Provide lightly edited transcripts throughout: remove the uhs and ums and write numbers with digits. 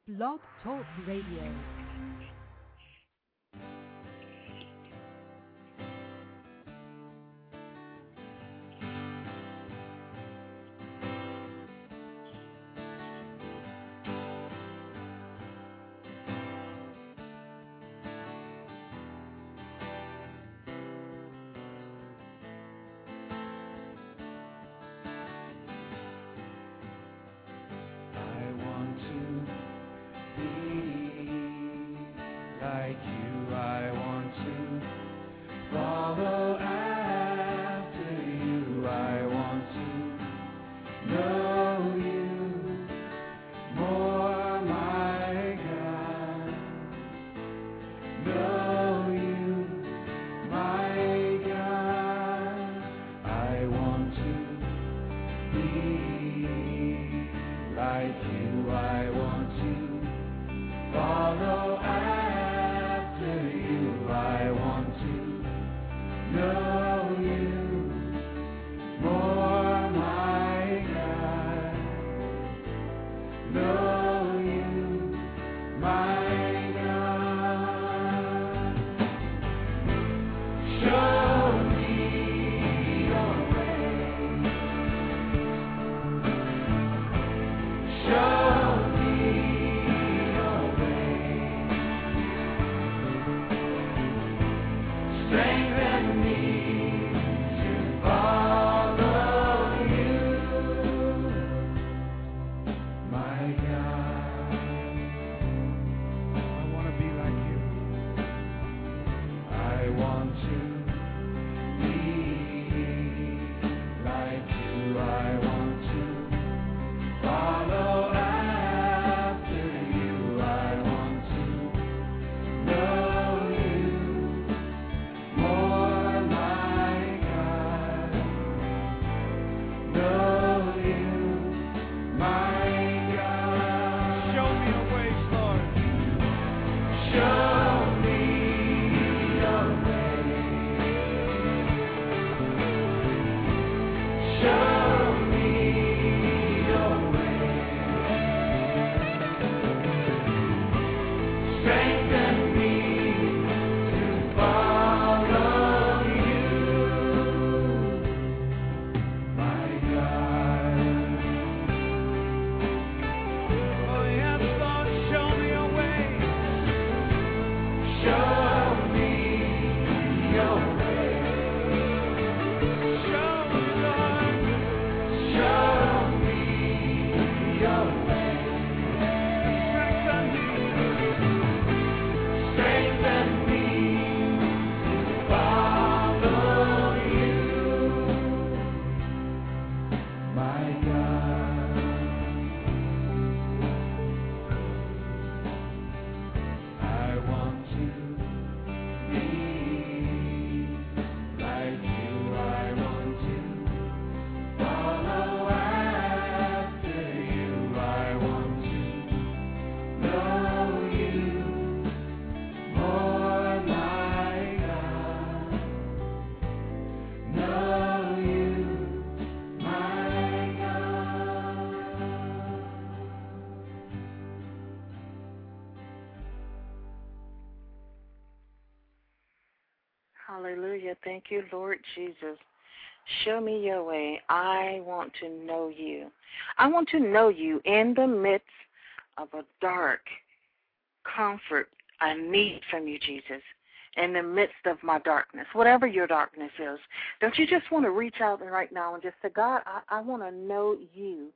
Blog Talk Radio. Hallelujah. Thank you, Lord Jesus. Show me your way. I want to know you. I want to know you in the midst of a dark comfort I need from you, Jesus, in the midst of my darkness, whatever your darkness is. Don't you just want to reach out right now and just say, God, I want to know you.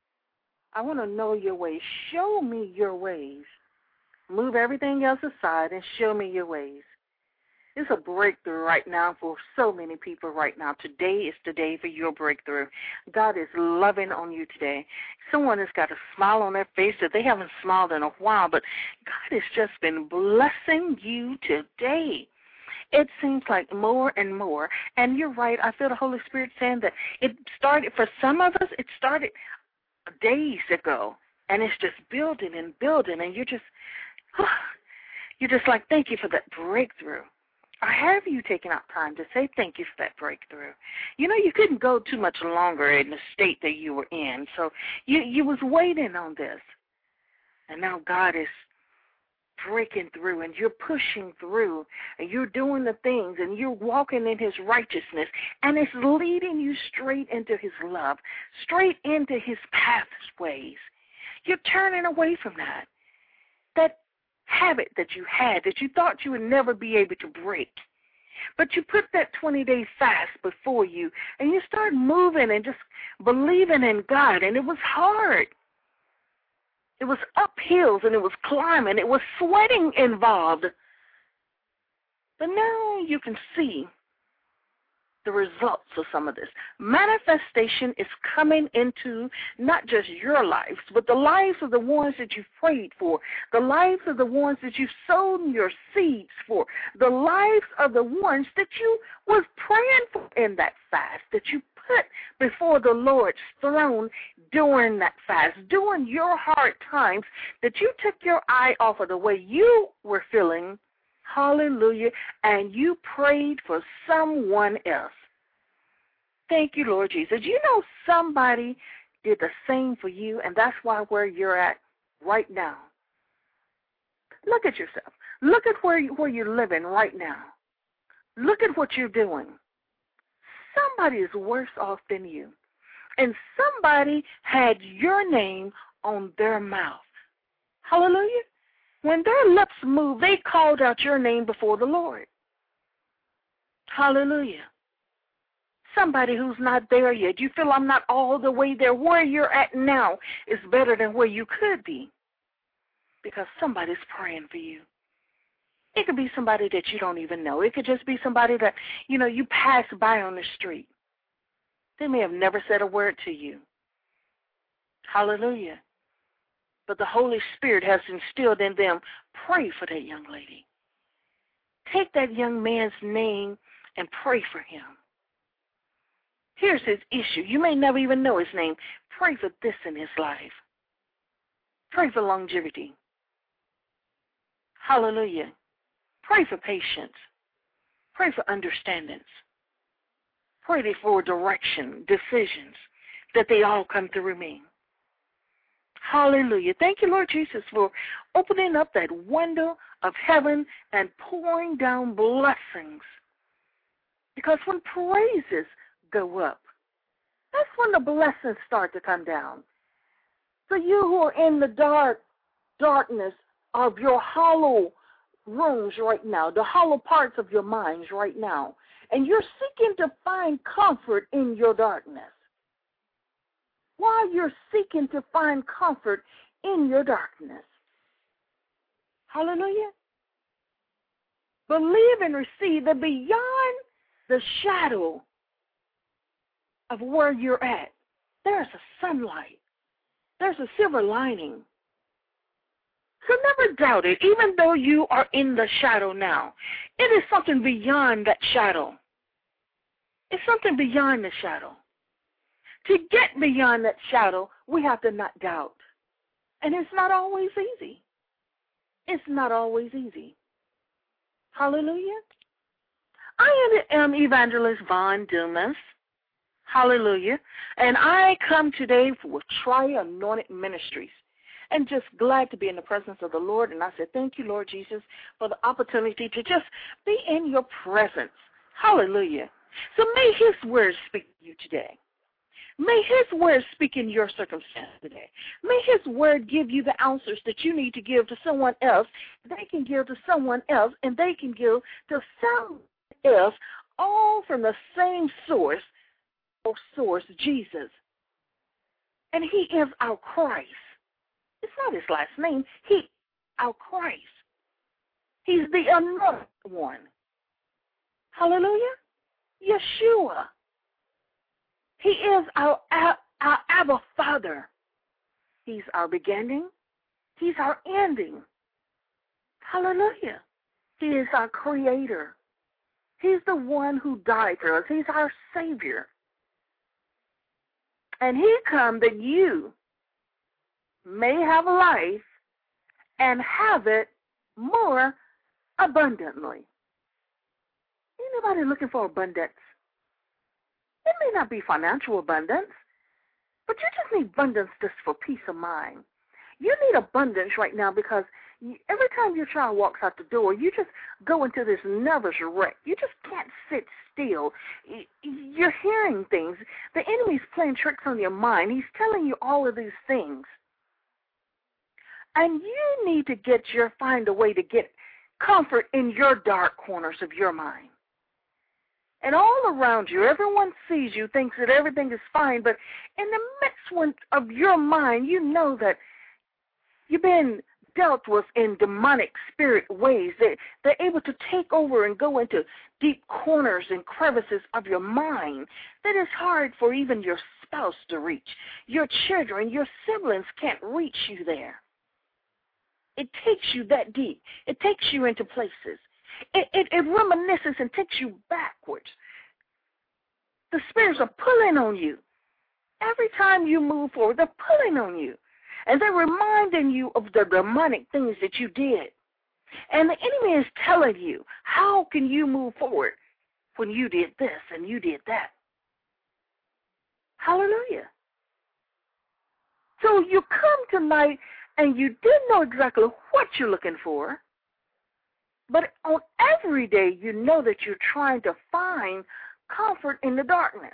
I want to know your ways. Show me your ways. Move everything else aside and show me your ways. It's a breakthrough right now for so many people right now. Today is the day for your breakthrough. God is loving on you today. Someone has got a smile on their face that they haven't smiled in a while, but God has just been blessing you today. It seems like more and more. And you're right, I feel the Holy Spirit saying that it started, for some of us, it started days ago, and it's just building and building, and you're just like, thank you for that breakthrough. Or have you taken out time to say thank you for that breakthrough? You know, you couldn't go too much longer in the state that you were in, so you was waiting on this. And now God is breaking through, and you're pushing through, and you're doing the things, and you're walking in his righteousness, and it's leading you straight into his love, straight into his pathways. You're turning away from that habit that you had that you thought you would never be able to break. But you put that 20-day fast before you, and you start moving and just believing in God, and it was hard. It was up hills, and it was climbing. It was sweating involved. But now you can see the results of some of this. Manifestation is coming into not just your lives, but the lives of the ones that you've prayed for, the lives of the ones that you've sown your seeds for, the lives of the ones that you was praying for in that fast, that you put before the Lord's throne during that fast, during your hard times, that you took your eye off of the way you were feeling, hallelujah, and you prayed for someone else. Thank you, Lord Jesus. You know somebody did the same for you, and that's why where you're at right now. Look at yourself. Look at where you're living right now. Look at what you're doing. Somebody is worse off than you, and somebody had your name on their mouth. Hallelujah. When their lips moved, they called out your name before the Lord. Hallelujah. Somebody who's not there yet. You feel I'm not all the way there. Where you're at now is better than where you could be because somebody's praying for you. It could be somebody that you don't even know. It could just be somebody that, you pass by on the street. They may have never said a word to you. Hallelujah. But the Holy Spirit has instilled in them, pray for that young lady. Take that young man's name and pray for him. Here's his issue. You may never even know his name. Pray for this in his life. Pray for longevity. Hallelujah. Pray for patience. Pray for understandings. Pray for direction, decisions, that they all come through me. Hallelujah. Thank you, Lord Jesus, for opening up that window of heaven and pouring down blessings. Because when praises go up, that's when the blessings start to come down. For you who are in the darkness of your hollow rooms right now, the hollow parts of your minds right now, and you're seeking to find comfort in your darkness. While you're seeking to find comfort in your darkness. Hallelujah. Believe and receive that beyond the shadow of where you're at, there's a sunlight. There's a silver lining. So never doubt it, even though you are in the shadow now. It is something beyond that shadow. It's something beyond the shadow. To get beyond that shadow, we have to not doubt. And it's not always easy. It's not always easy. Hallelujah. I am Evangelist Von Dumas. Hallelujah. And I come today with Tri-Anointed Ministries. And just glad to be in the presence of the Lord. And I said, thank you, Lord Jesus, for the opportunity to just be in your presence. Hallelujah. So may his word speak to you today. May his word speak in your circumstance today. May his word give you the answers that you need to give to someone else. They can give to someone else, and they can give to someone else, all from the same source, Jesus. And he is our Christ. It's not his last name. He, our Christ. He's the anointed one. Hallelujah. Yeshua. He is our Abba Father. He's our beginning. He's our ending. Hallelujah. He is our Creator. He's the one who died for us. He's our Savior. And he come that you may have life and have it more abundantly. Anybody looking for abundance? It may not be financial abundance, but you just need abundance just for peace of mind. You need abundance right now because every time your child walks out the door, you just go into this nervous wreck. You just can't sit still. You're hearing things. The enemy's playing tricks on your mind. He's telling you all of these things. And you need to find a way to get comfort in your dark corners of your mind. And all around you, everyone sees you, thinks that everything is fine, but in the midst of your mind, you know that you've been dealt with in demonic spirit ways. They're able to take over and go into deep corners and crevices of your mind that is hard for even your spouse to reach. Your children, your siblings can't reach you there. It takes you that deep. It takes you into places. It reminisces and takes you backwards. The spirits are pulling on you. Every time you move forward, they're pulling on you. And they're reminding you of the demonic things that you did. And the enemy is telling you, how can you move forward when you did this and you did that? Hallelujah. So you come tonight and you didn't know exactly what you're looking for. But on every day, you know that you're trying to find comfort in the darkness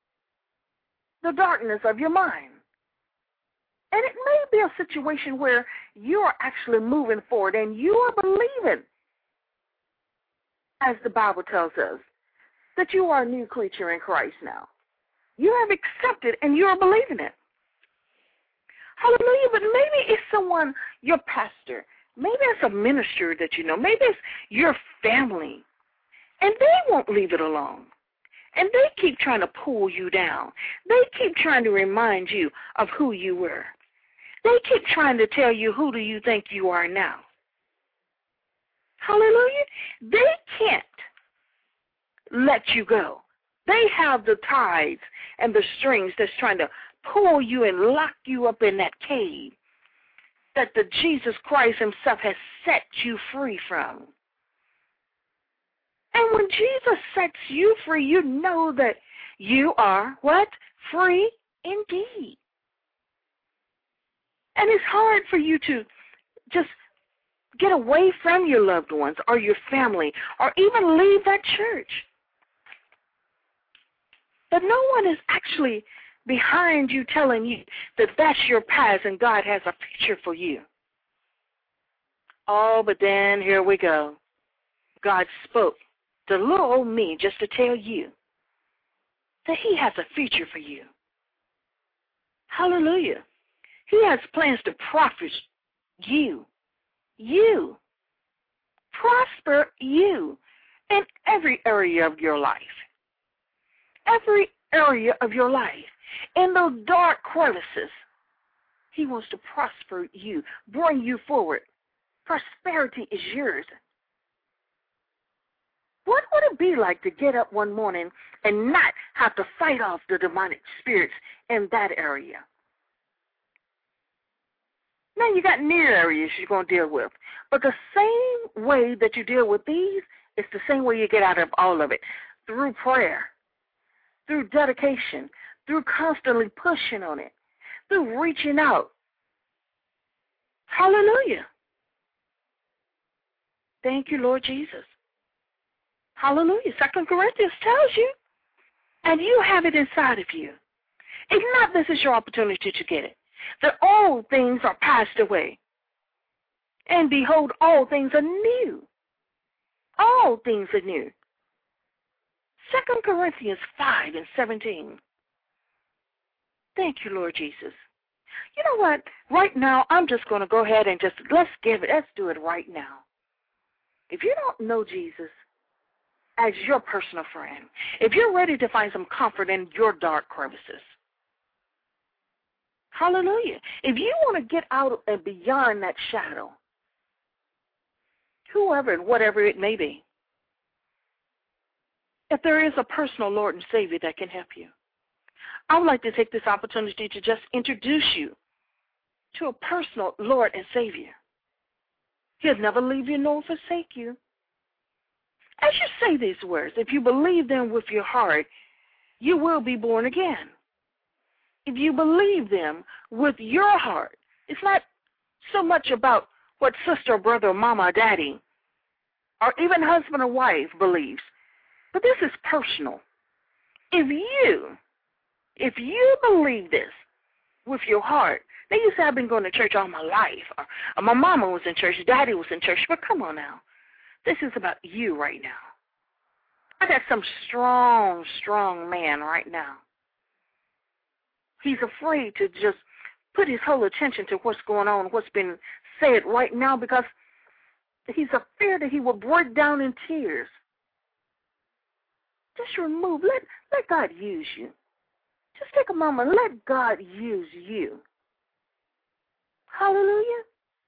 of your mind. And it may be a situation where you are actually moving forward and you are believing, as the Bible tells us, that you are a new creature in Christ now. You have accepted and you are believing it. Hallelujah. But maybe it's someone, your pastor. Maybe it's a minister that you know. Maybe it's your family. And they won't leave it alone. And they keep trying to pull you down. They keep trying to remind you of who you were. They keep trying to tell you, who do you think you are now? Hallelujah. They can't let you go. They have the ties and the strings that's trying to pull you and lock you up in that cave that the Jesus Christ himself has set you free from. And when Jesus sets you free, you know that you are, what? Free indeed. And it's hard for you to just get away from your loved ones or your family or even leave that church. But no one is actually behind you telling you that that's your past and God has a future for you. Oh, but then here we go. God spoke to little old me just to tell you that he has a future for you. Hallelujah. He has plans to profit you. You. Prosper you in every area of your life. Every area of your life. In those dark crevices, he wants to prosper you, bring you forward. Prosperity is yours. What would it be like to get up one morning and not have to fight off the demonic spirits in that area? Now, you got near areas you're going to deal with. But the same way that you deal with these is the same way you get out of all of it. Through prayer, through dedication, through constantly pushing on it, through reaching out. Hallelujah. Thank you, Lord Jesus. Hallelujah. 2 Corinthians tells you, and you have it inside of you. If not, this is your opportunity to get it. That all things are passed away. And behold, all things are new. All things are new. 2 Corinthians 5:17. Thank you, Lord Jesus. You know what? Right now, I'm just going to go ahead and let's do it right now. If you don't know Jesus as your personal friend, if you're ready to find some comfort in your dark crevices, hallelujah. If you want to get out and beyond that shadow, whoever and whatever it may be, if there is a personal Lord and Savior that can help you, I would like to take this opportunity to just introduce you to a personal Lord and Savior. He'll never leave you nor forsake you. As you say these words, if you believe them with your heart, you will be born again. If you believe them with your heart, it's not so much about what sister or brother or mama or daddy or even husband or wife believes. But this is personal. If you believe this with your heart, now you say, I've been going to church all my life, or my mama was in church, daddy was in church, but come on now. This is about you right now. I got some strong, strong man right now. He's afraid to just put his whole attention to what's going on, what's been said right now, because he's afraid that he will break down in tears. Just let God use you. Just take a moment, let God use you. Hallelujah.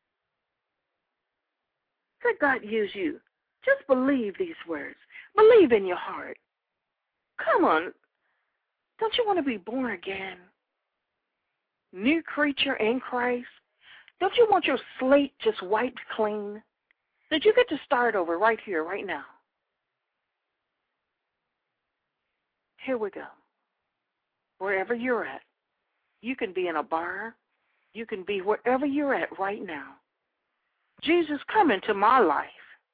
Let God use you. Just believe these words. Believe in your heart. Come on. Don't you want to be born again? New creature in Christ? Don't you want your slate just wiped clean? That you get to start over right here, right now? Here we go. Wherever you're at. You can be in a bar. You can be wherever you're at right now. Jesus, come into my life.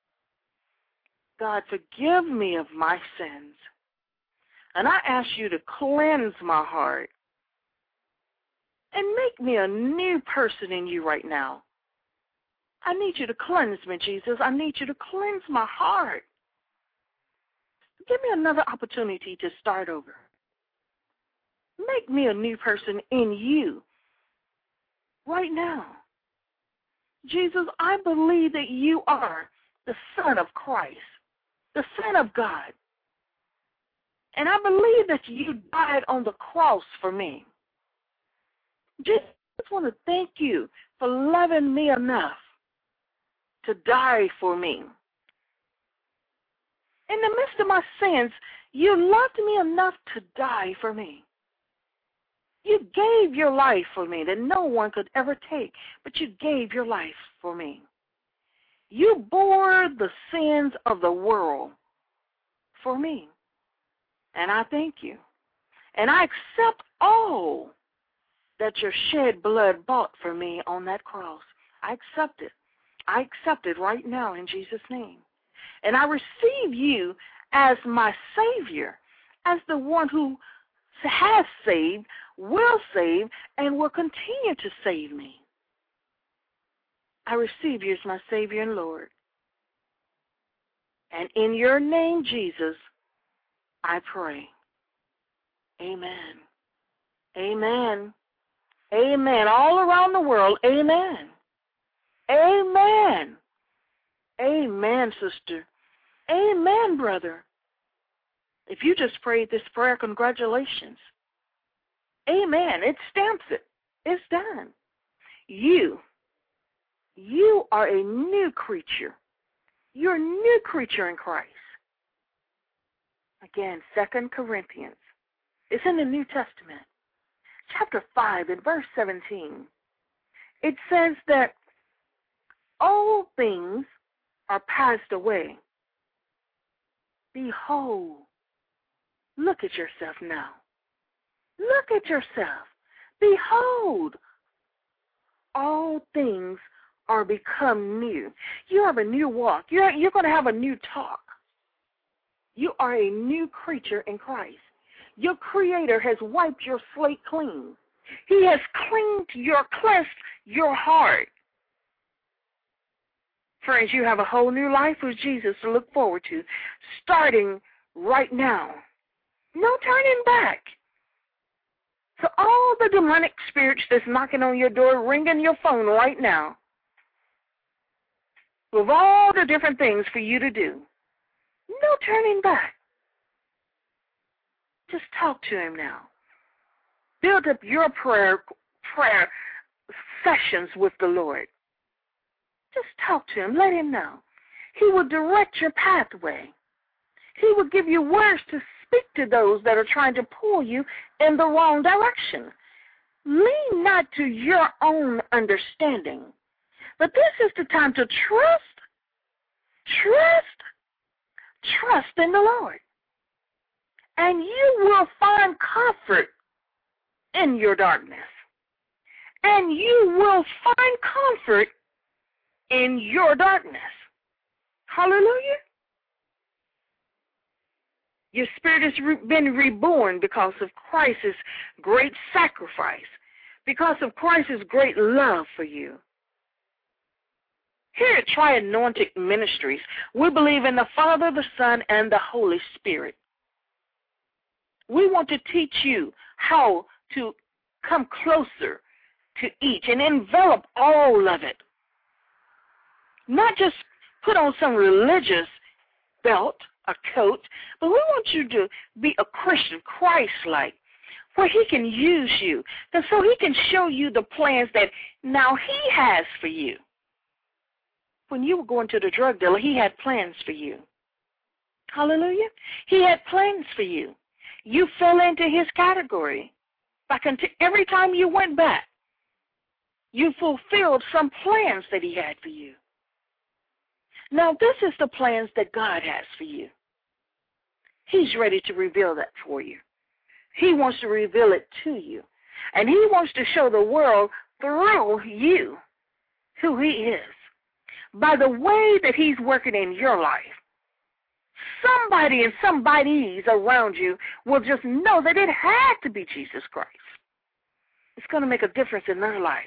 God, forgive me of my sins. And I ask you to cleanse my heart and make me a new person in you right now. I need you to cleanse me, Jesus. I need you to cleanse my heart. Give me another opportunity to start over. Make me a new person in you right now. Jesus, I believe that you are the Son of Christ, the Son of God. And I believe that you died on the cross for me. Jesus, I just want to thank you for loving me enough to die for me. In the midst of my sins, you loved me enough to die for me. You gave your life for me that no one could ever take, but you gave your life for me. You bore the sins of the world for me. And I thank you. And I accept all that your shed blood bought for me on that cross. I accept it. I accept it right now in Jesus' name. And I receive you as my Savior, as the one who has saved, will save, and will continue to save me. I receive you as my Savior and Lord. And in your name, Jesus, I pray. Amen. Amen. Amen. All around the world, amen. Amen. Amen, sister. Amen, brother. If you just prayed this prayer, congratulations. Amen. It stamps it. It's done. You are a new creature. You're a new creature in Christ. Again, 2 Corinthians. It's in the New Testament. Chapter 5 and verse 17. It says that all things are passed away. Behold, look at yourself now. Look at yourself. Behold, all things are become new. You have a new walk. You're going to have a new talk. You are a new creature in Christ. Your Creator has wiped your slate clean. He has cleansed your heart. Friends, you have a whole new life with Jesus to look forward to, starting right now. No turning back. So all the demonic spirits that's knocking on your door, ringing your phone right now, with all the different things for you to do, no turning back. Just talk to him now. Build up your prayer sessions with the Lord. Just talk to him. Let him know. He will direct your pathway. He will give you words to speak to those that are trying to pull you in the wrong direction. Lean not to your own understanding, but this is the time to trust in the Lord. And you will find comfort in your darkness. and you will find comfort in your darkness. Hallelujah. Your spirit has been reborn because of Christ's great sacrifice, because of Christ's great love for you. Here at Tri-Anointed Ministries, we believe in the Father, the Son, and the Holy Spirit. We want to teach you how to come closer to each and envelop all of it. Not just put on some religious belt, a coat, but we want you to be a Christian, Christ-like, where he can use you, and so he can show you the plans that now he has for you. When you were going to the drug dealer, he had plans for you. Hallelujah. He had plans for you. You fell into his category. Every time you went back, you fulfilled some plans that he had for you. Now, this is the plans that God has for you. He's ready to reveal that for you. He wants to reveal it to you. And he wants to show the world through you who he is. By the way that he's working in your life, somebody and somebodies around you will just know that it had to be Jesus Christ. It's going to make a difference in their life.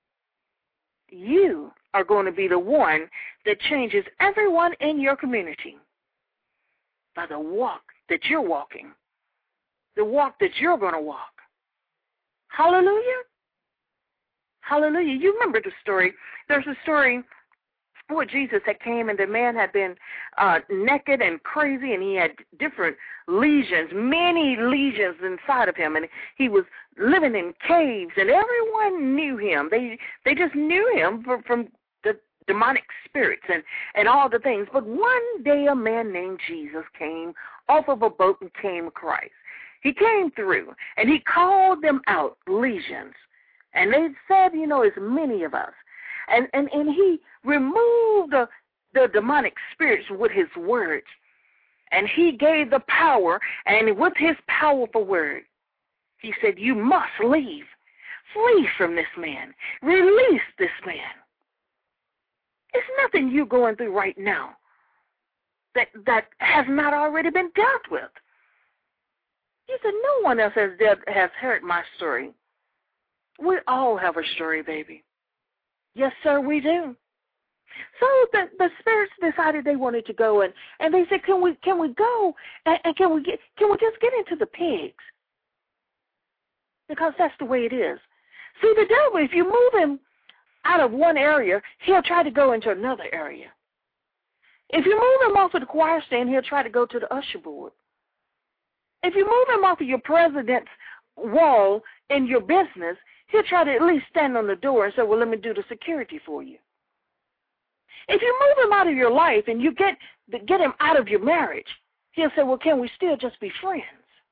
You are going to be the one that changes everyone in your community by the walk that you're walking, the walk that you're going to walk. Hallelujah. Hallelujah. You remember the story. There's a story where Jesus had came and the man had been naked and crazy, and he had different lesions, many lesions inside of him, and he was living in caves, and everyone knew him. They just knew him from the demonic spirits and all the things. But one day a man named Jesus came off of a boat and came to Christ. He came through, and he called them out, legions. And they said, as many of us. And he removed the demonic spirits with his words. And he gave the power, and with his powerful word, he said, you must leave. Flee from this man. Release this man. It's nothing you're going through right now that has not already been dealt with. He said, no one else has heard my story. We all have a story, baby. Yes, sir, we do. So the spirits decided they wanted to go, and they said, can we go and can we just get into the pigs? Because that's the way it is. See, the devil, if you move him out of one area, he'll try to go into another area. If you move him off of the choir stand, he'll try to go to the usher board. If you move him off of your president's wall in your business, he'll try to at least stand on the door and say, well, let me do the security for you. If you move him out of your life and you get him out of your marriage, he'll say, well, can we still just be friends?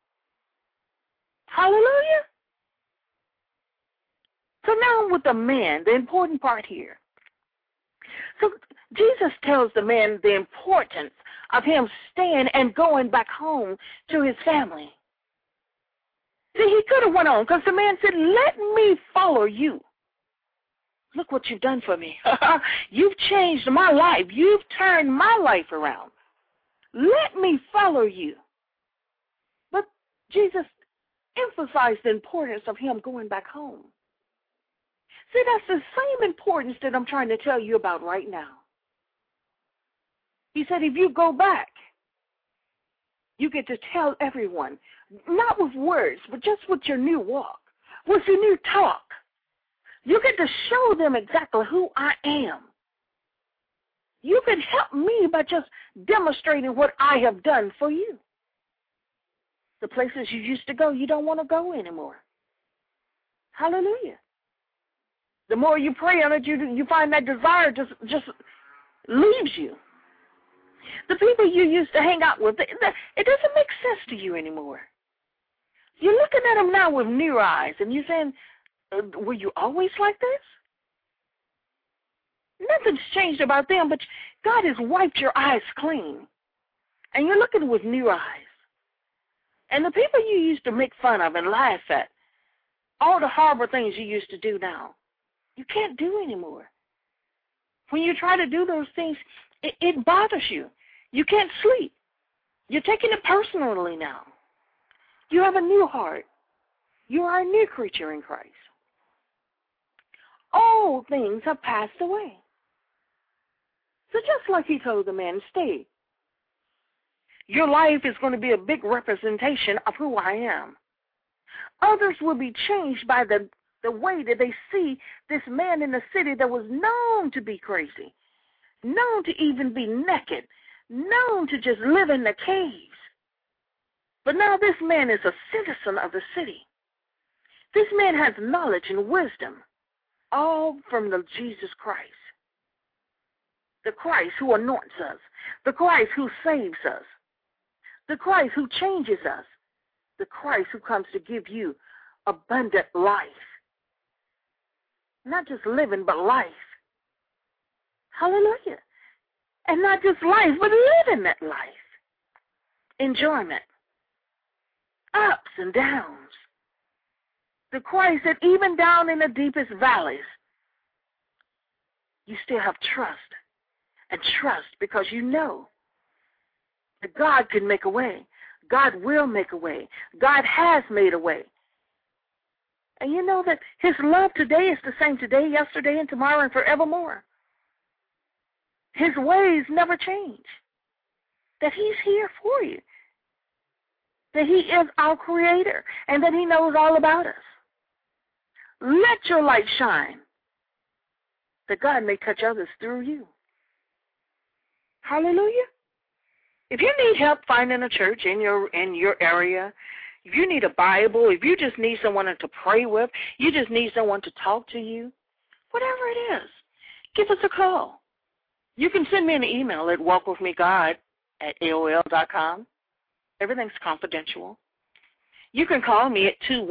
Hallelujah. So now with the man, the important part here. So Jesus tells the man the importance of him staying and going back home to his family. See, he could have went on because the man said, let me follow you. Look what you've done for me. You've changed my life. You've turned my life around. Let me follow you. But Jesus emphasized the importance of him going back home. See, that's the same importance that I'm trying to tell you about right now. He said, if you go back, you get to tell everyone, not with words, but just with your new walk, with your new talk. You get to show them exactly who I am. You can help me by just demonstrating what I have done for you. The places you used to go, you don't want to go anymore. Hallelujah. The more you pray on it, you find that desire just leaves you. The people you used to hang out with, it doesn't make sense to you anymore. You're looking at them now with new eyes, and you're saying, were you always like this? Nothing's changed about them, but God has wiped your eyes clean, and you're looking with new eyes. And the people you used to make fun of and laugh at, All the horrible things you used to do now, you can't do anymore. When you try to do those things, it bothers you. You can't sleep. You're taking it personally now. You have a new heart. You are a new creature in Christ. All things have passed away. So just like he told the man, stay. Your life is going to be a big representation of who I am. Others will be changed by the way that they see this man in the city that was known to be crazy, known to even be naked, known to just live in the caves. But now this man is a citizen of the city. This man has knowledge and wisdom, all from the Jesus Christ. The Christ who anoints us, the Christ who saves us, the Christ who changes us, the Christ who comes to give you abundant life. Not just living, but life. Hallelujah. And not just life, but living that life. Enjoyment. Ups and downs. The Christ that even down in the deepest valleys, you still have trust. And trust because you know that God can make a way. God will make a way. God has made a way. And you know that his love today is the same today, yesterday, and tomorrow, and forevermore. His ways never change. That he's here for you. That he is our creator, and that he knows all about us. Let your light shine, that God may touch others through you. Hallelujah. If you need help finding a church in your area, if you need a Bible, if you just need someone to pray with, you just need someone to talk to you, whatever it is, give us a call. You can send me an email at walkwithmegod@aol.com. Everything's confidential. You can call me at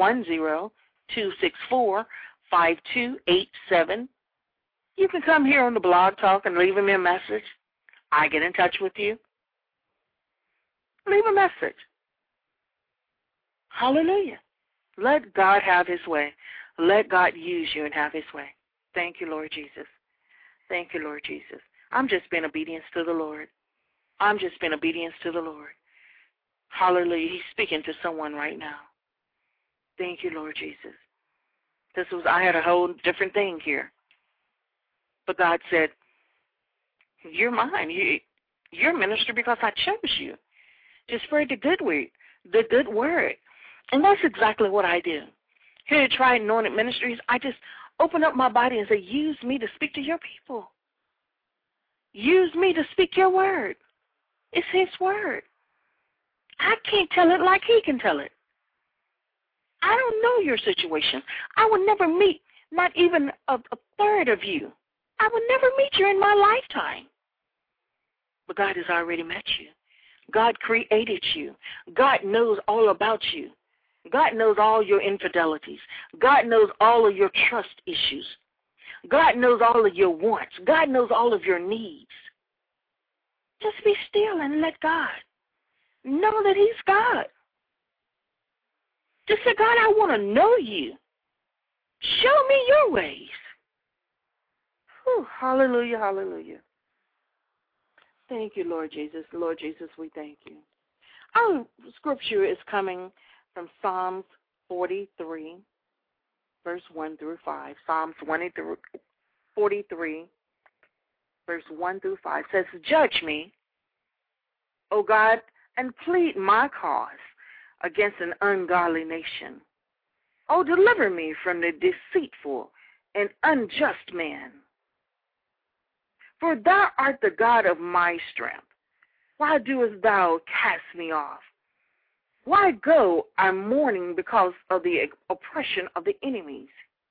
210-264-5287. You can come here on the Blog Talk and leave me a message. I get in touch with you. Leave a message. Hallelujah. Let God have his way. Let God use you and have his way. Thank you, Lord Jesus. Thank you, Lord Jesus. I'm just being obedience to the Lord. I'm just being obedience to the Lord. Hallelujah. He's speaking to someone right now. Thank you, Lord Jesus. I had a whole different thing here. But God said, you're mine. You're a minister because I chose you to spread the good word. And that's exactly what I do. Here at Tried Anointed Ministries, I just open up my body and say, use me to speak to your people. Use me to speak your word. It's his word. I can't tell it like he can tell it. I don't know your situation. I will never meet not even a third of you. I will never meet you in my lifetime. But God has already met you. God created you. God knows all about you. God knows all your infidelities. God knows all of your trust issues. God knows all of your wants. God knows all of your needs. Just be still and let God know that he's God. Just say, God, I want to know you. Show me your ways. Whew, hallelujah, hallelujah. Thank you, Lord Jesus. Lord Jesus, we thank you. Our scripture is coming from Psalms 43, verse 1 through 5. Psalms 43, verse 1 through 5 says, judge me, O God, and plead my cause against an ungodly nation. O deliver me from the deceitful and unjust man. For thou art the God of my strength. Why doest thou cast me off? Why go I mourning because of the oppression of the enemies?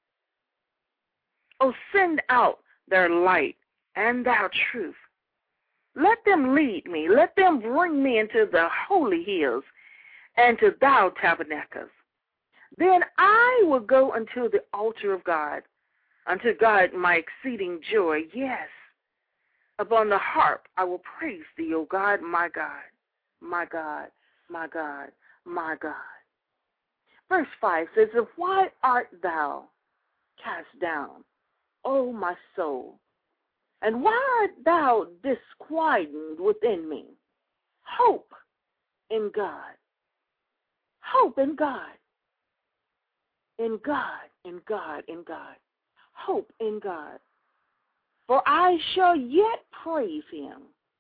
O send out their light and thy truth. Let them lead me. Let them bring me into the holy hills and to thy tabernacles. Then I will go unto the altar of God, unto God my exceeding joy. Yes, upon the harp I will praise thee, O God, my God, my God, my God, my God. Verse 5 says, why art thou cast down, O my soul? And why art thou disquieted within me? Hope in God. Hope in God. In God, in God, in God. Hope in God. For I shall yet praise him,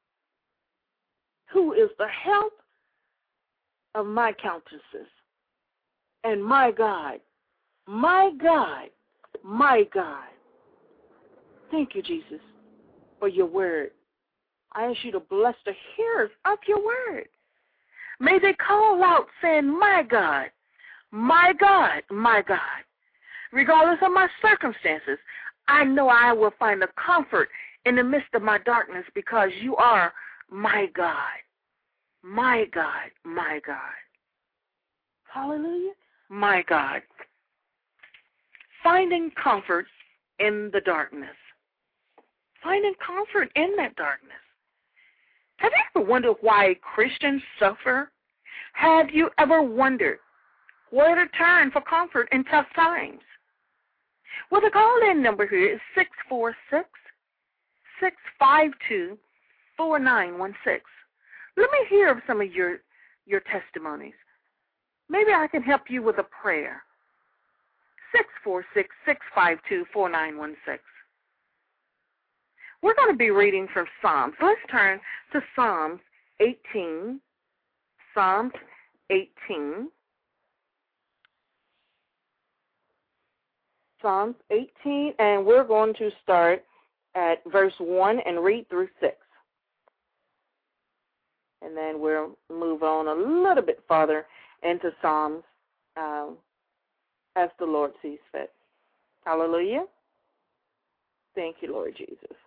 who is the health of my countenance, and my God, my God, my God. Thank you, Jesus, for your word. I ask you to bless the hearers of your word. May they call out saying, my God, my God, my God. Regardless of my circumstances, I know I will find a comfort in the midst of my darkness because you are my God, my God, my God. Hallelujah, my God. Finding comfort in the darkness. Finding comfort in that darkness. Have you ever wondered why Christians suffer? Have you ever wondered where to turn for comfort in tough times? Well, the call-in number here is 646-652-4916. Let me hear of some of your testimonies. Maybe I can help you with a prayer. 646-652-4916. We're going to be reading from Psalms. Let's turn to Psalms 18. Psalms 18. Psalms 18, and we're going to start at verse 1 and read through 6. And then we'll move on a little bit farther into Psalms as the Lord sees fit. Hallelujah. Thank you, Lord Jesus.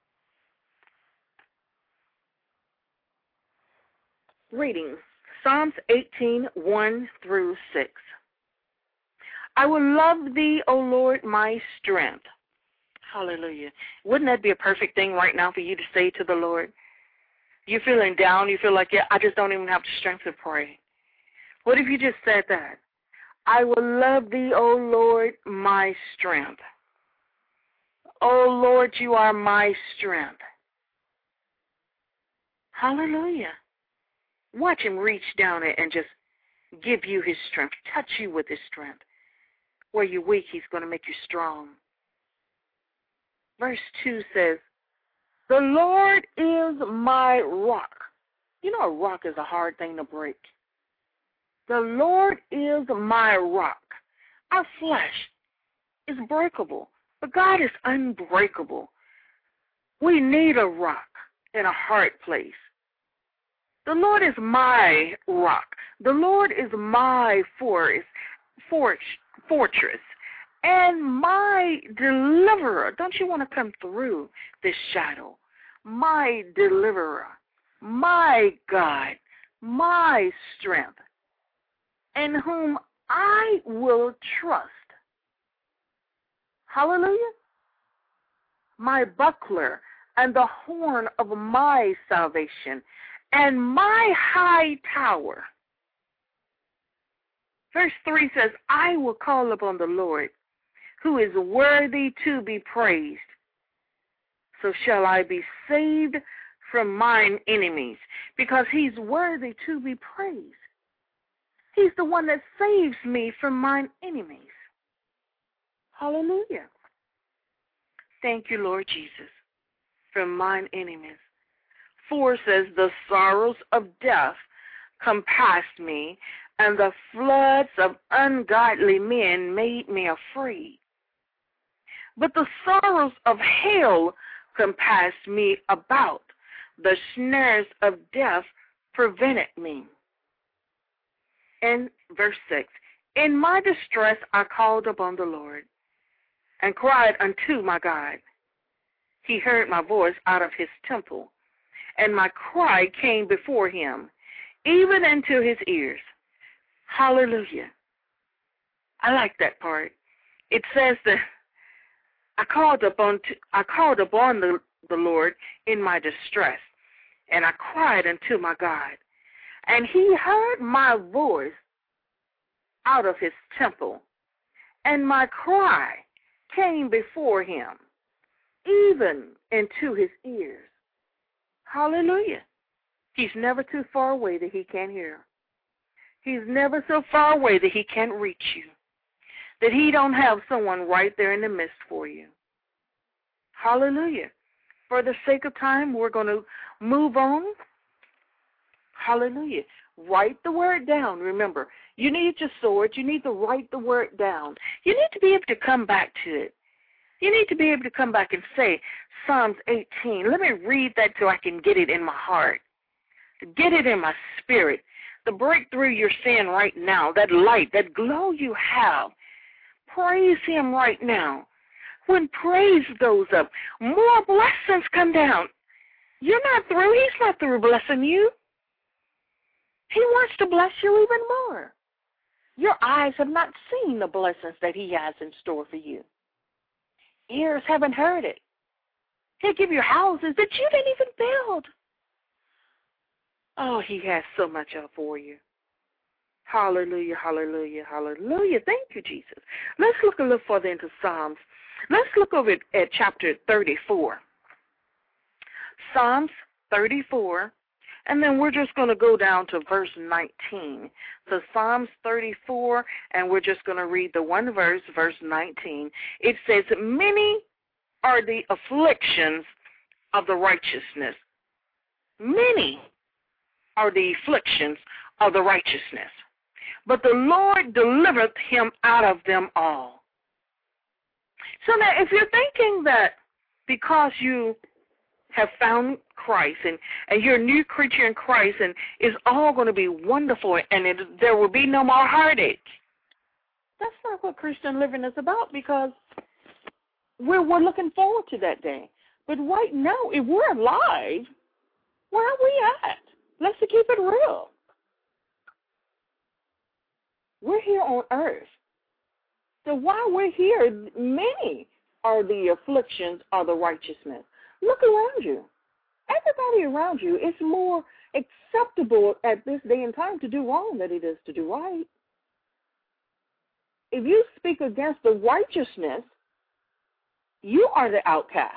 Reading Psalms 18, 1 through 6. I will love thee, O Lord, my strength. Hallelujah. Wouldn't that be a perfect thing right now for you to say to the Lord? You're feeling down. You feel like, I just don't even have the strength to pray. What if you just said that? I will love thee, O Lord, my strength. O Lord, you are my strength. Hallelujah. Watch him reach down and just give you his strength, touch you with his strength. Where you're weak, he's going to make you strong. Verse 2 says, the Lord is my rock. You know, a rock is a hard thing to break. The Lord is my rock. Our flesh is breakable, but God is unbreakable. We need a rock in a hard place. The Lord is my rock. The Lord is my fortress, and my deliverer. Don't you want to come through this shadow? My deliverer, my God, my strength, in whom I will trust. Hallelujah. My buckler and the horn of my salvation and my high tower. Verse 3 says, I will call upon the Lord, who is worthy to be praised. So shall I be saved from mine enemies, because he's worthy to be praised. He's the one that saves me from mine enemies. Hallelujah. Thank you, Lord Jesus, from mine enemies. 4 says, the sorrows of death compassed me, and the floods of ungodly men made me afraid. But the sorrows of hell compassed me about. The snares of death prevented me. And verse 6, in my distress I called upon the Lord and cried unto my God. He heard my voice out of his temple, and my cry came before him, even into his ears. Hallelujah. I like that part. It says that I called upon the Lord in my distress, and I cried unto my God. And he heard my voice out of his temple, and my cry came before him, even into his ears. Hallelujah. He's never too far away that he can't hear. He's never so far away that he can't reach you, that he don't have someone right there in the midst for you. Hallelujah. For the sake of time, we're going to move on. Hallelujah. Write the word down. Remember, you need your sword. You need to write the word down. You need to be able to come back to it. You need to be able to come back and say, Psalms 18. Let me read that so I can get it in my heart, get it in my spirit. The breakthrough you're seeing right now, that light, that glow you have, praise him right now. When praise goes up, more blessings come down. You're not through. He's not through blessing you. He wants to bless you even more. Your eyes have not seen the blessings that he has in store for you. Ears haven't heard it. He'll give you houses that you didn't even build. Oh, he has so much up for you. Hallelujah, hallelujah, hallelujah. Thank you, Jesus. Let's look a little further into Psalms. Let's look over at chapter 34. Psalms 34, and then we're just going to go down to verse 19. So Psalms 34, and we're just going to read the one verse, verse 19. It says, many are the afflictions of the righteousness. Many are the afflictions of the righteousness, but the Lord delivereth him out of them all. So now if you're thinking that because you have found Christ and you're a new creature in Christ and it's all going to be wonderful and there will be no more heartache, that's not what Christian living is about, because we're looking forward to that day. But right now, if we're alive, where are we at? Let's keep it real. We're here on earth. So while we're here, many are the afflictions of the righteousness. Look around you. Everybody around you, it's more acceptable at this day and time to do wrong than it is to do right. If you speak against the righteousness, you are the outcast.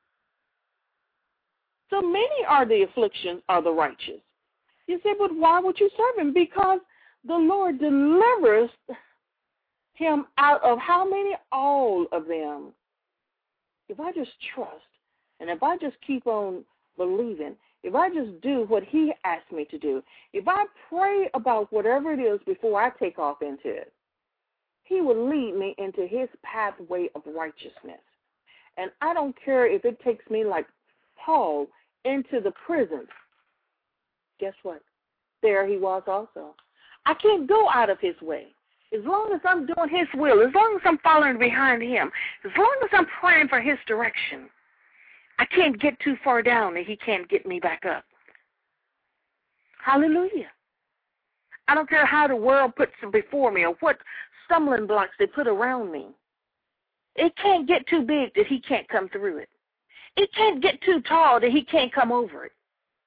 So many are the afflictions of the righteous. You say, but why would you serve him? Because the Lord delivers him out of how many? All of them. If I just trust, and if I just keep on believing, if I just do what he asked me to do, if I pray about whatever it is before I take off into it, he will lead me into his pathway of righteousness. And I don't care if it takes me like Paul into the prison. Guess what? There he was also. I can't go out of his way. As long as I'm doing his will, as long as I'm following behind him, as long as I'm praying for his direction, I can't get too far down and he can't get me back up. Hallelujah. I don't care how the world puts them before me or what stumbling blocks they put around me. It can't get too big that he can't come through it. It can't get too tall that he can't come over it.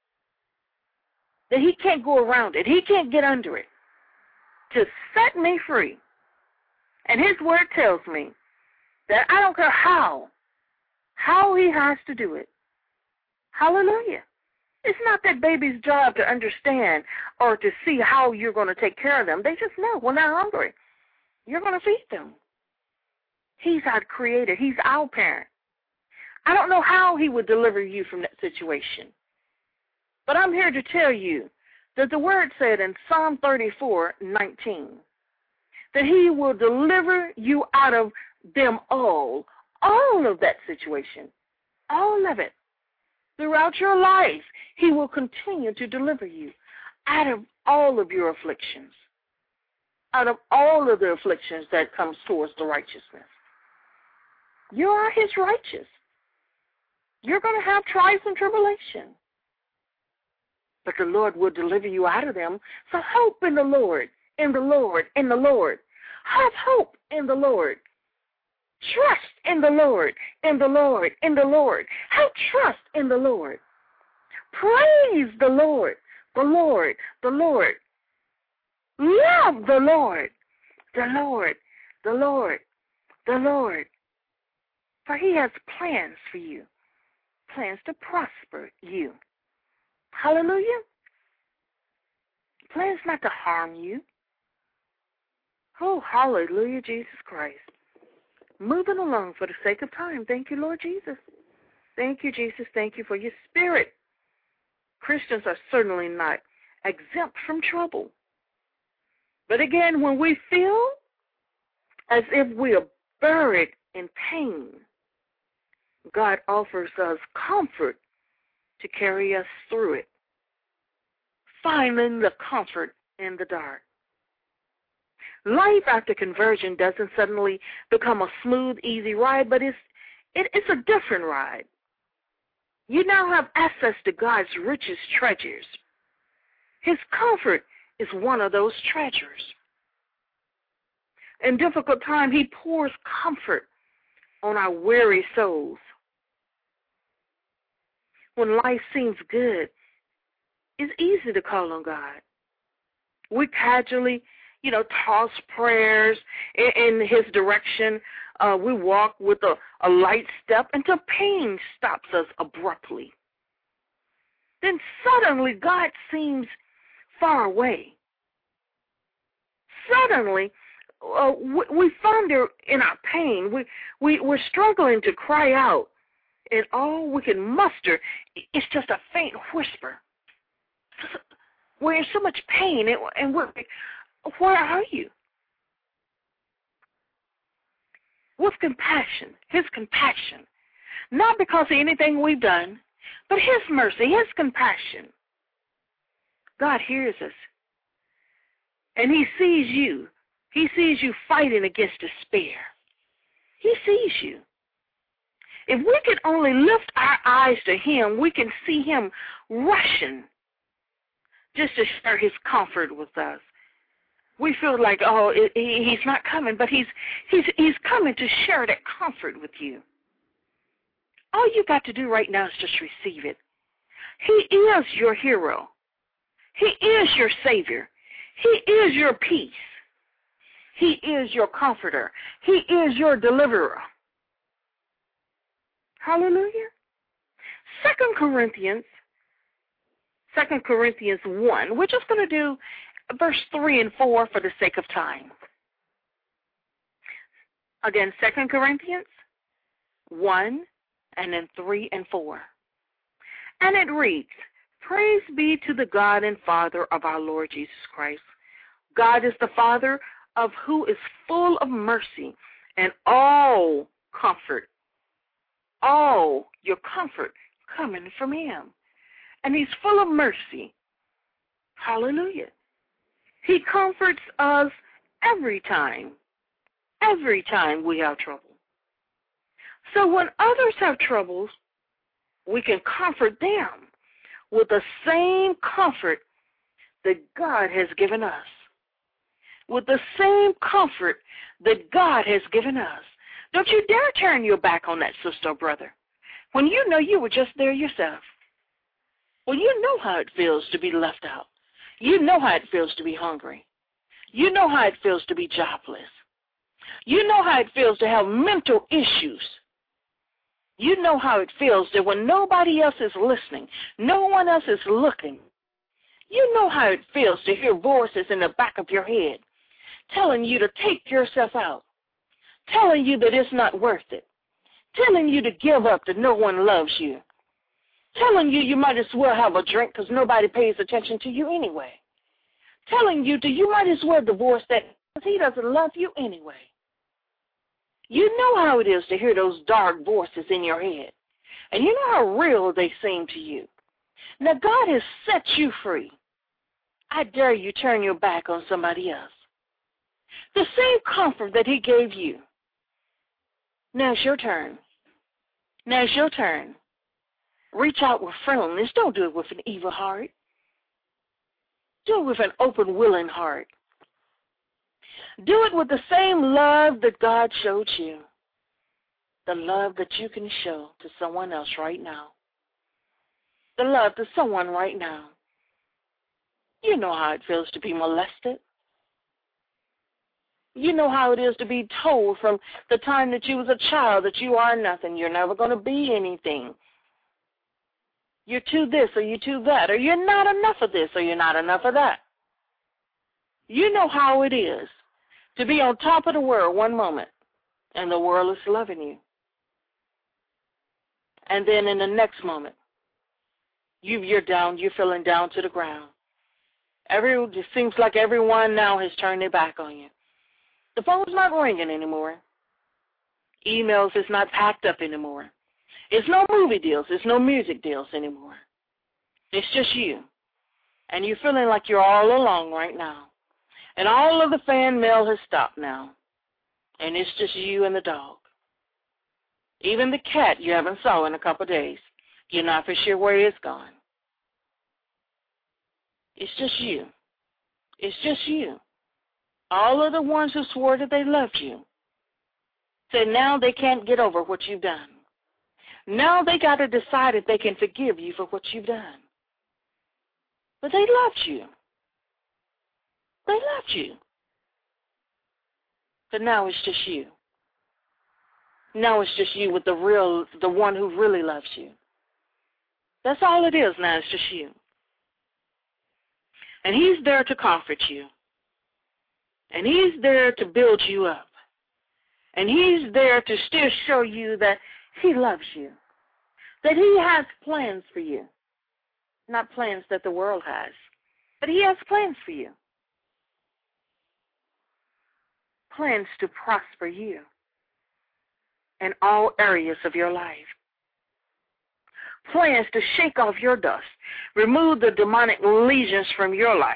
That he can't go around it. He can't get under it. To set me free. And his word tells me that I don't care how he has to do it. Hallelujah. It's not that baby's job to understand or to see how you're going to take care of them. They just know when they're hungry, you're going to feed them. He's our creator. He's our parent. I don't know how he would deliver you from that situation. But I'm here to tell you that the word said in Psalm 34:19 that he will deliver you out of them all of that situation, all of it. Throughout your life, he will continue to deliver you out of all of your afflictions, out of all of the afflictions that comes towards the righteousness. You are his righteous. You're going to have trials and tribulation. But the Lord will deliver you out of them. So hope in the Lord, in the Lord, in the Lord. Have hope in the Lord. Trust in the Lord, in the Lord, in the Lord. Have trust in the Lord. Praise the Lord, the Lord, the Lord. Love the Lord. the Lord, the Lord, the Lord. For he has plans for you, plans to prosper you. Hallelujah. Plans not to harm you. Oh, hallelujah, Jesus Christ. Moving along for the sake of time. Thank you, Lord Jesus. Thank you, Jesus. Thank you for your spirit. Christians are certainly not exempt from trouble. But again, when we feel as if we are buried in pain, God offers us comfort to carry us through it, finding the comfort in the dark. Life after conversion doesn't suddenly become a smooth, easy ride, but it's a different ride. You now have access to God's richest treasures. His comfort is one of those treasures. In difficult times, he pours comfort on our weary souls. When life seems good, it's easy to call on God. We casually, toss prayers in his direction. We walk with a light step until pain stops us abruptly. Then suddenly God seems far away. Suddenly, we thunder in our pain. We're struggling to cry out, and all we can muster is just a faint whisper. We're in so much pain, and we're like, where are you? With compassion, his compassion, not because of anything we've done, but his mercy, his compassion. God hears us, and he sees you. He sees you fighting against despair. He sees you. If we could only lift our eyes to him, we can see him rushing just to share his comfort with us. We feel like, he's not coming, but he's coming to share that comfort with you. All you got to do right now is just receive it. He is your hero. He is your Savior. He is your peace. He is your comforter. He is your deliverer. Hallelujah. 2 Corinthians 1. We're just going to do verse 3 and 4 for the sake of time. Again, 2 Corinthians 1 and then 3 and 4. And it reads, Praise be to the God and Father of our Lord Jesus Christ. God is the Father of who is full of mercy and all comfort. All your comfort coming from him. And he's full of mercy. Hallelujah. He comforts us every time we have trouble. So when others have troubles, we can comfort them with the same comfort that God has given us. With the same comfort that God has given us. Don't you dare turn your back on that sister or brother when you know you were just there yourself. When you know how it feels to be left out. You know how it feels to be hungry. You know how it feels to be jobless. You know how it feels to have mental issues. You know how it feels that when nobody else is listening, no one else is looking. You know how it feels to hear voices in the back of your head telling you to take yourself out, telling you that it's not worth it, telling you to give up, that no one loves you, telling you might as well have a drink because nobody pays attention to you anyway, telling you that you might as well divorce that because he doesn't love you anyway. You know how it is to hear those dark voices in your head, and you know how real they seem to you. Now, God has set you free. I dare you turn your back on somebody else. The same comfort that he gave you. Now it's your turn. Now it's your turn. Reach out with friendliness. Don't do it with an evil heart. Do it with an open, willing heart. Do it with the same love that God showed you. The love that you can show to someone else right now. The love to someone right now. You know how it feels to be molested. You know how it is to be told from the time that you was a child that you are nothing. You're never going to be anything. You're too this or you're too that, or you're not enough of this or you're not enough of that. You know how it is to be on top of the world one moment and the world is loving you. And then in the next moment, you're down, you're feeling down to the ground. It seems like everyone now has turned their back on you. The phone's not ringing anymore. Emails is not packed up anymore. It's no movie deals. It's no music deals anymore. It's just you. And you're feeling like you're all alone right now. And all of the fan mail has stopped now. And it's just you and the dog. Even the cat you haven't saw in a couple of days. You're not for sure where it's gone. It's just you. It's just you. All of the ones who swore that they loved you said now they can't get over what you've done. Now they got to decide if they can forgive you for what you've done. But they loved you. They loved you. But now it's just you. Now it's just you with the one who really loves you. That's all it is now. It's just you. And he's there to comfort you. And he's there to build you up. And he's there to still show you that he loves you. That he has plans for you. Not plans that the world has. But he has plans for you. Plans to prosper you in all areas of your life. Plans to shake off your dust. Remove the demonic legions from your life.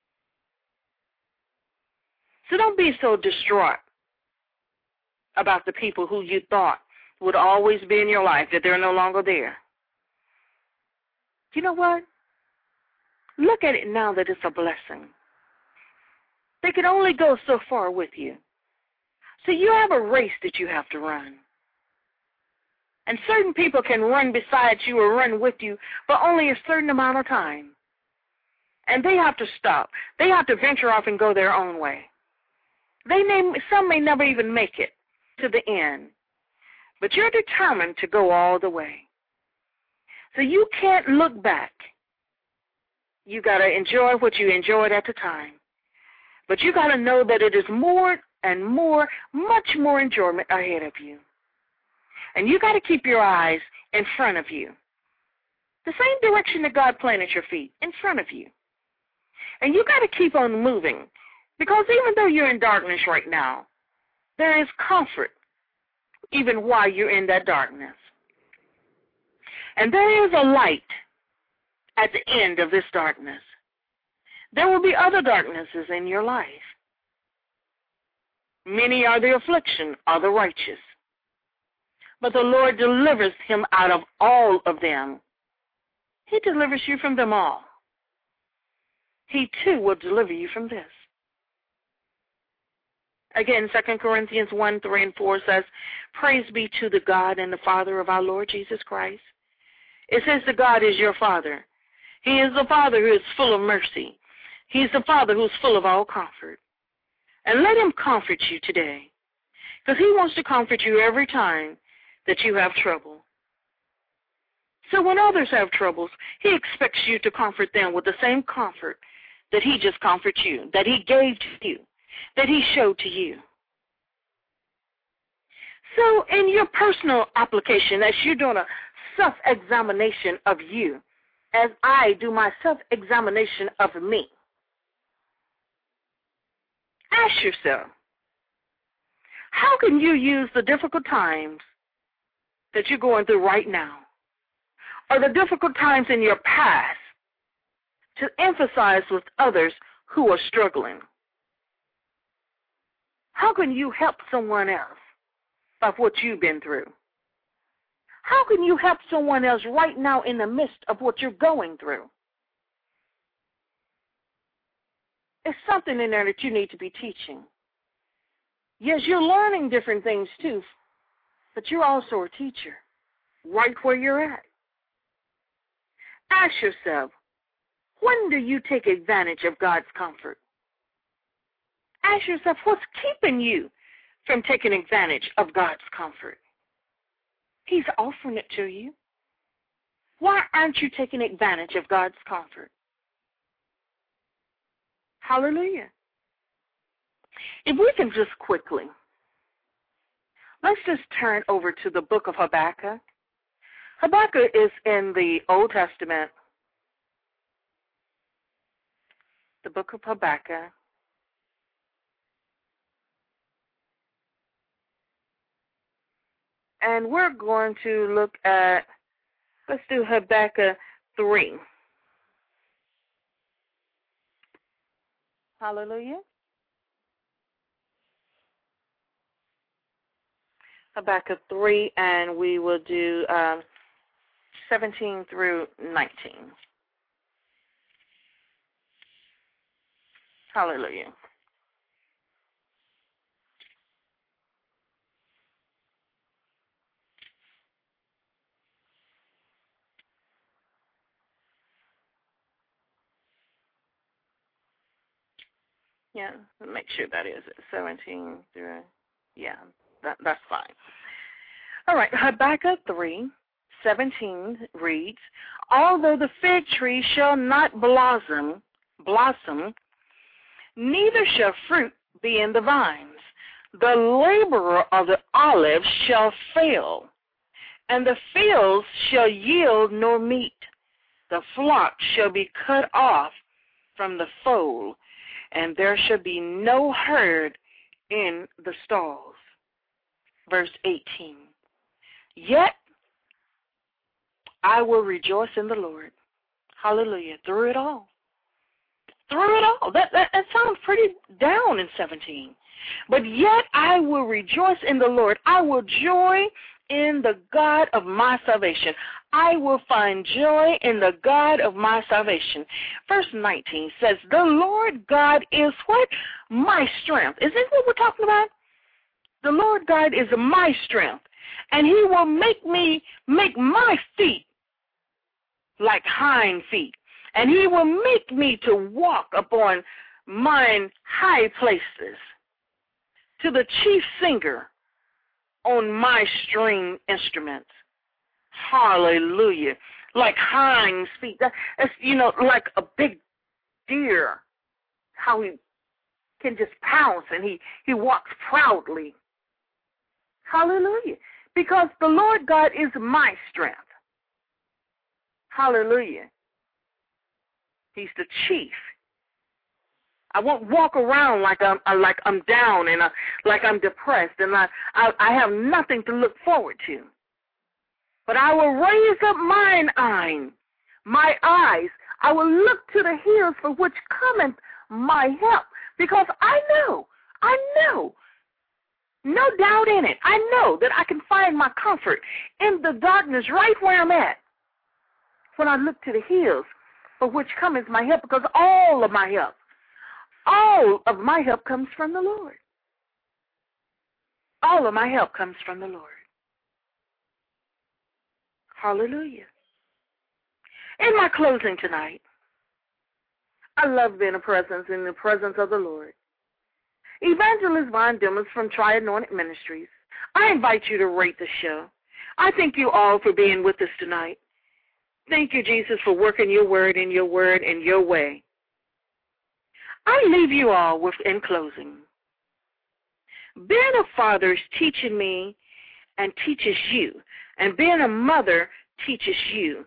So don't be so distraught about the people who you thought would always be in your life, that they're no longer there. You know what? Look at it now that it's a blessing. They can only go so far with you. So you have a race that you have to run. And certain people can run beside you or run with you for only a certain amount of time. And they have to stop. They have to venture off and go their own way. Some may never even make it to the end. But you're determined to go all the way. So you can't look back. You got to enjoy what you enjoyed at the time. But you got to know that it is more and more, much more enjoyment ahead of you. And you got to keep your eyes in front of you. The same direction that God planted your feet, in front of you. And you got to keep on moving. Because even though you're in darkness right now, there is comfort even while you're in that darkness. And there is a light at the end of this darkness. There will be other darknesses in your life. Many are the affliction of the righteous. But the Lord delivers him out of all of them. He delivers you from them all. He too will deliver you from this. Again, 2 Corinthians 1, 3, and 4 says, Praise be to the God and the Father of our Lord Jesus Christ. It says that God is your Father. He is the Father who is full of mercy. He is the Father who is full of all comfort. And let him comfort you today. Because he wants to comfort you every time that you have trouble. So when others have troubles, he expects you to comfort them with the same comfort that he just comforted you, that he gave to you, that he showed to you. So in your personal application, as you're doing a self-examination of you, as I do my self-examination of me, ask yourself, how can you use the difficult times that you're going through right now, or the difficult times in your past, to emphasize with others who are struggling? How can you help someone else by what you've been through? How can you help someone else right now in the midst of what you're going through? It's something in there that you need to be teaching. Yes, you're learning different things too, but you're also a teacher right where you're at. Ask yourself, when do you take advantage of God's comfort? Ask yourself, what's keeping you from taking advantage of God's comfort? He's offering it to you. Why aren't you taking advantage of God's comfort? Hallelujah. If we can just quickly, let's just turn over to the book of Habakkuk. Habakkuk is in the Old Testament, the book of Habakkuk. And we're going to look at, let's do Habakkuk 3. Hallelujah. Habakkuk 3, and we will do 17 through 19. Hallelujah. Yeah, make sure that is it. 17 through, yeah, that's fine. All right, Habakkuk 3:17 reads, although the fig tree shall not blossom, neither shall fruit be in the vines. The laborer of the olive shall fail, and the fields shall yield no meat. The flock shall be cut off from the fold, and there shall be no herd in the stalls. Verse 18, yet I will rejoice in the Lord. Hallelujah. Through it all. Through it all. That sounds pretty down in 17. But yet I will rejoice in the Lord. I will joy in the God of my salvation. I will find joy in the God of my salvation. Verse 19 says, the Lord God is what? My strength. Is this what we're talking about? The Lord God is my strength, and he will make my feet like hind feet, and he will make me to walk upon mine high places, to the chief singer on my string instruments. Hallelujah. Like hinds feet. That's, like a big deer, how he can just pounce and he walks proudly. Hallelujah. Because the Lord God is my strength. Hallelujah. He's the chief. I won't walk around like I'm down and like I'm depressed and I have nothing to look forward to. But I will raise up my eyes. I will look to the hills for which cometh my help, because I know, no doubt in it, I know that I can find my comfort in the darkness right where I'm at when I look to the hills for which cometh my help, because all of my help comes from the Lord. All of my help comes from the Lord. Hallelujah. In my closing tonight, I love being in the presence of the Lord. Evangelist Von Dimmers from Tri-Anointed Ministries. I invite you to rate the show. I thank you all for being with us tonight. Thank you, Jesus, for working your word in your way. I leave you all with, in closing, being a father is teaching me and teaches you, and being a mother teaches you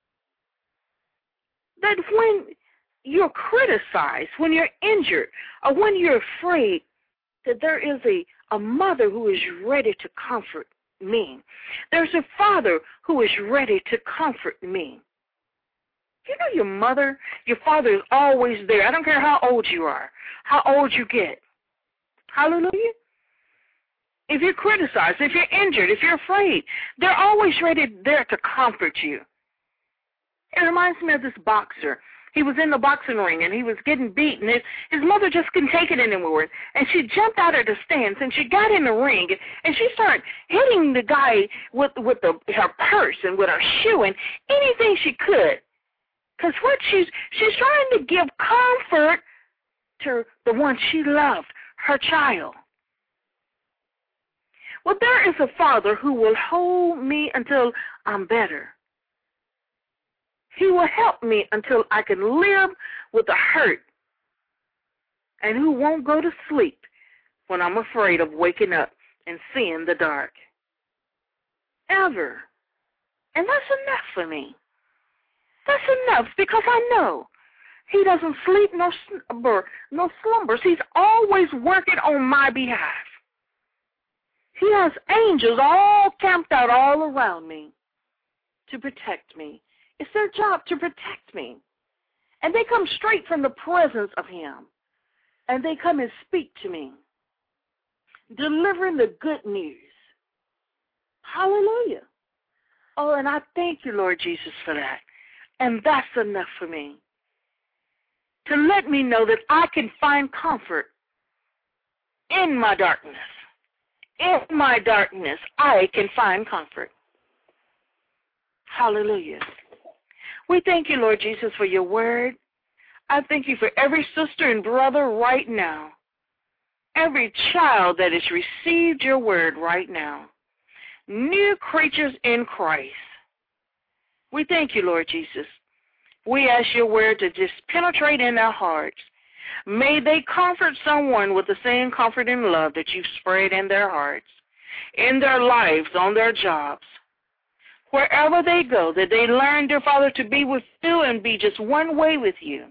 that when you're criticized, when you're injured, or when you're afraid, that there is a mother who is ready to comfort me. There's a father who is ready to comfort me. You know your father is always there. I don't care how old you are, how old you get. Hallelujah. If you're criticized, if you're injured, if you're afraid, they're always ready there to comfort you. It reminds me of this boxer. He was in the boxing ring, and he was getting beaten. His mother just couldn't take it anymore, and she jumped out of the stands, and she got in the ring, and she started hitting the guy with her purse and with her shoe and anything she could. Because what she's trying to give comfort to the one she loved, her child. Well, there is a Father who will hold me until I'm better. He will help me until I can live with the hurt, and who won't go to sleep when I'm afraid of waking up and seeing the dark. Ever. And that's enough for me. That's enough, because I know He doesn't sleep nor slumbers. He's always working on my behalf. He has angels all camped out all around me to protect me. It's their job to protect me. And they come straight from the presence of Him. And they come and speak to me, delivering the good news. Hallelujah. Oh, and I thank you, Lord Jesus, for that. And that's enough for me, to let me know that I can find comfort in my darkness. In my darkness, I can find comfort. Hallelujah. We thank you, Lord Jesus, for your word. I thank you for every sister and brother right now, every child that has received your word right now, new creatures in Christ. We thank you, Lord Jesus. We ask your word to just penetrate in their hearts. May they comfort someone with the same comfort and love that you've spread in their hearts, in their lives, on their jobs. Wherever they go, that they learn, dear Father, to be with you and be just one way with you.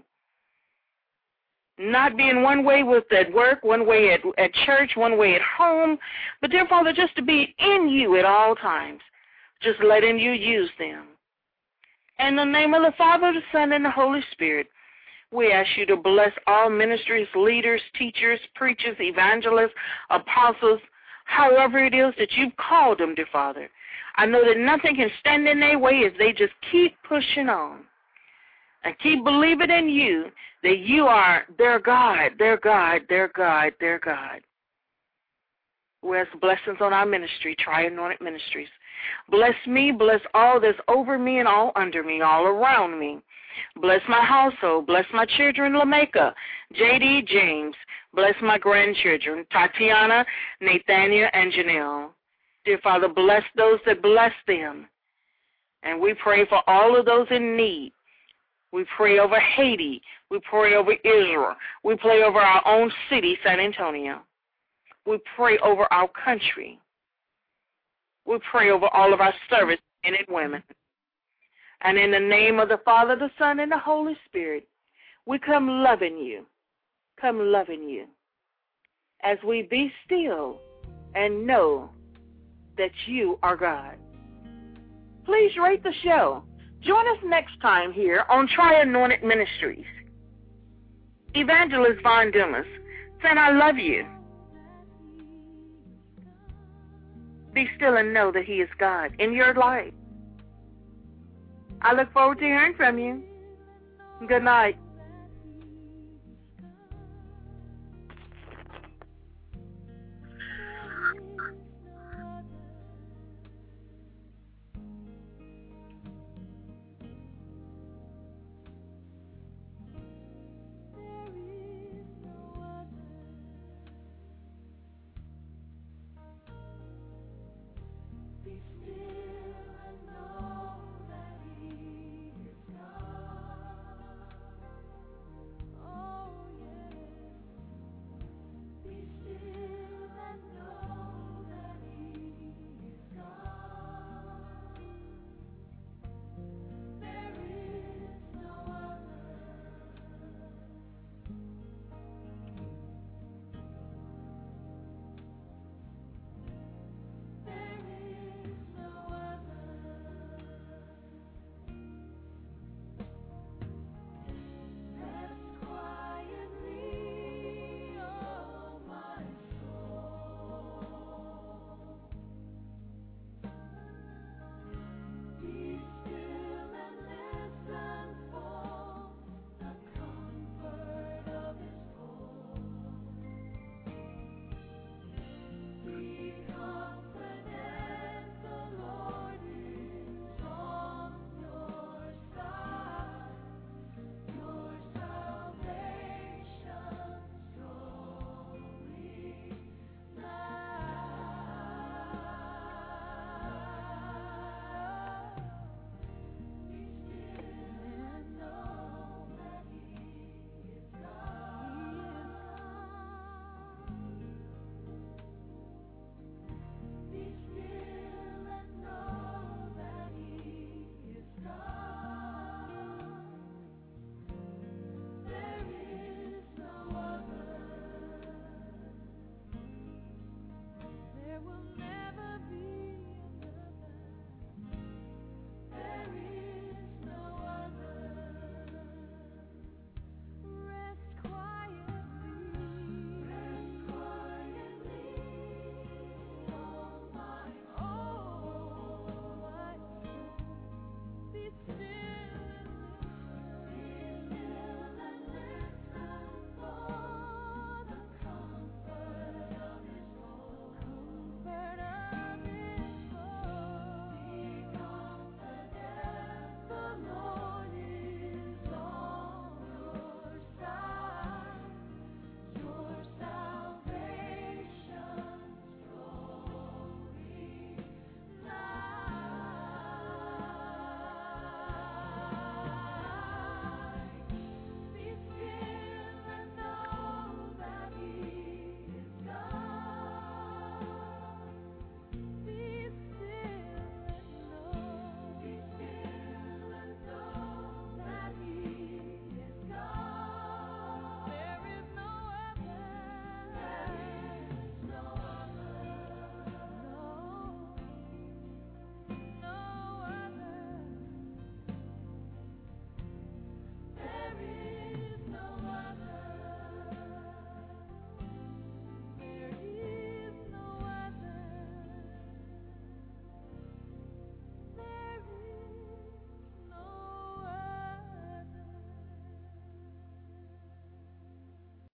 Not being one way with at work, one way at church, one way at home, but, dear Father, just to be in you at all times, just letting you use them. In the name of the Father, the Son, and the Holy Spirit, we ask you to bless all ministries, leaders, teachers, preachers, evangelists, apostles, however it is that you've called them, dear Father. I know that nothing can stand in their way if they just keep pushing on and keep believing in you, that you are their God, their God, their God, their God. We ask blessings on our ministry, Tri-Anointed Ministries. Bless me, bless all that's over me and all under me, all around me. Bless my household. Bless my children, Lameka, J.D., James. Bless my grandchildren, Tatiana, Nathaniel, and Janelle. Dear Father, bless those that bless them. And we pray for all of those in need. We pray over Haiti. We pray over Israel. We pray over our own city, San Antonio. We pray over our country. We pray over all of our service men and women. And in the name of the Father, the Son, and the Holy Spirit, we come loving you. Come loving you. As we be still and know that you are God. Please rate the show. Join us next time here on Tri-Anointed Ministries. Evangelist Von Dumas saying, I love you. Be still and know that He is God in your life. I look forward to hearing from you. Good night.